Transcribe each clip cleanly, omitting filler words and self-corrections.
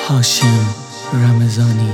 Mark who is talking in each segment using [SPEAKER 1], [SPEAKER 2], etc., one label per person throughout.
[SPEAKER 1] هاشم رمضانی.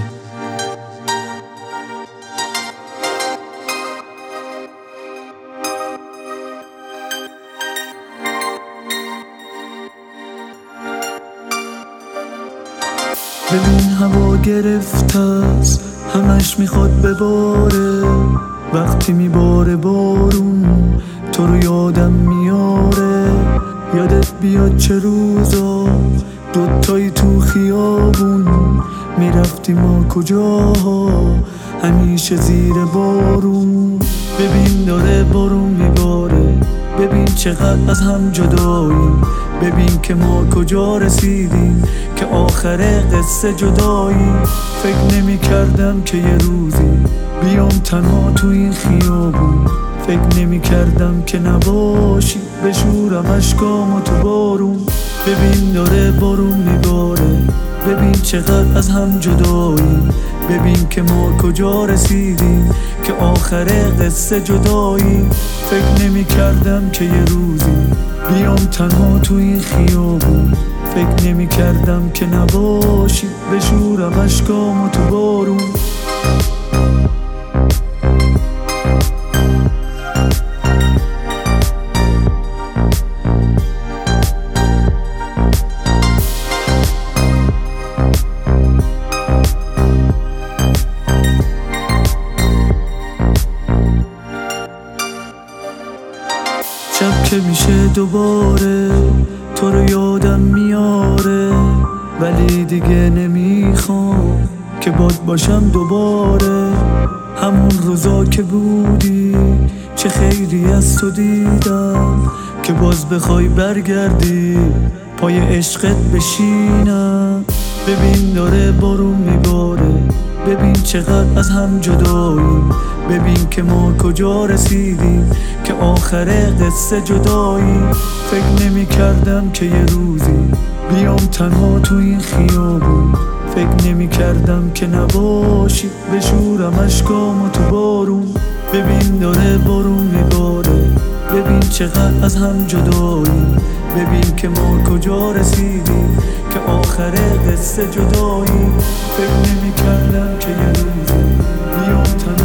[SPEAKER 2] ببین هوا گرفته است، همش میخواد بباره. وقتی میباره بارون تو رو یادم میاره. یادت بیاد چه روزا دوتایی تو خیابون میرفتیم ما کجاها، همیشه زیر بارون. ببین داره بارون میباره، ببین چقدر از هم جداییم. ببین که ما کجا رسیدیم، که آخر قصه جدایی. فکر نمی کردم که یه روزی بیام تنها تو این خیابون. فکر نمی کردم که نباشی بشورم اشکامو تو بارون. ببین داره بارون میباره، ببین چقدر از هم جدایی. ببین که ما کجا رسیدیم، که آخر قصه جدایی. فکر نمی کردم که یه روزی بیام تنها تو این خیابون. فکر نمی کردم که نباشی بشورم اشکامو تو بارون. شب که میشه دوباره تو رو یادم میاره، ولی دیگه نمیخوام که باد باشم دوباره. همون روزا که بودی چه خیری از تو دیدم، که باز بخوای برگردی پای عشقت بشینم. ببین داره بارون میباره، ببین چقدر از هم جداییم. ببین که ما کجا رسیدیم، که آخر قصه جدایی. فکر نمی کردم که یه روزی بیام تنها تو این خیابون. فکر نمی کردم که نباشی بشورم اشکامو تو بارون. ببین داره بارون میباره، ببین چقدر از هم جدایی. ببین که ما کجا رسیدیم، که آخر قصه جدایی. فکر نمی کردم که یه روزی بیام تنها